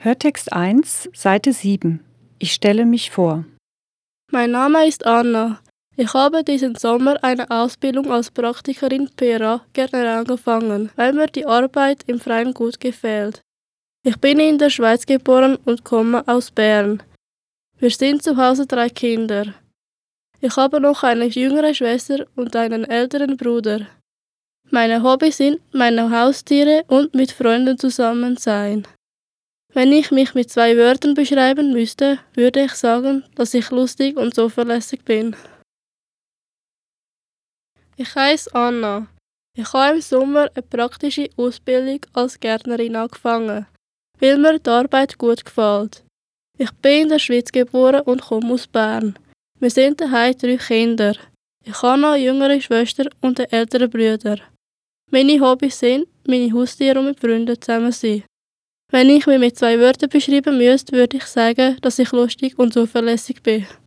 Hörtext 1, Seite 7. Ich stelle mich vor. Mein Name ist Anna. Ich habe diesen Sommer eine Ausbildung als Praktikerin PRA gerne angefangen, weil mir die Arbeit im Freien gut gefällt. Ich bin in der Schweiz geboren und komme aus Bern. Wir sind zu Hause 3 Kinder. Ich habe noch eine jüngere Schwester und einen älteren Bruder. Meine Hobbys sind meine Haustiere und mit Freunden zusammen sein. Wenn ich mich mit 2 Wörtern beschreiben müsste, würde ich sagen, dass ich lustig und zuverlässig bin. Ich heiße Anna. Ich habe im Sommer eine praktische Ausbildung als Gärtnerin angefangen, weil mir die Arbeit gut gefällt. Ich bin in der Schweiz geboren und komme aus Bern. Wir sind daheim 3 Kinder. Ich habe noch eine jüngere Schwester und einen älteren Bruder. Meine Hobbys sind, meine Haustiere und mit Freunden zusammen sein. Wenn ich mich mit 2 Wörtern beschreiben müsste, würde ich sagen, dass ich lustig und zuverlässig bin.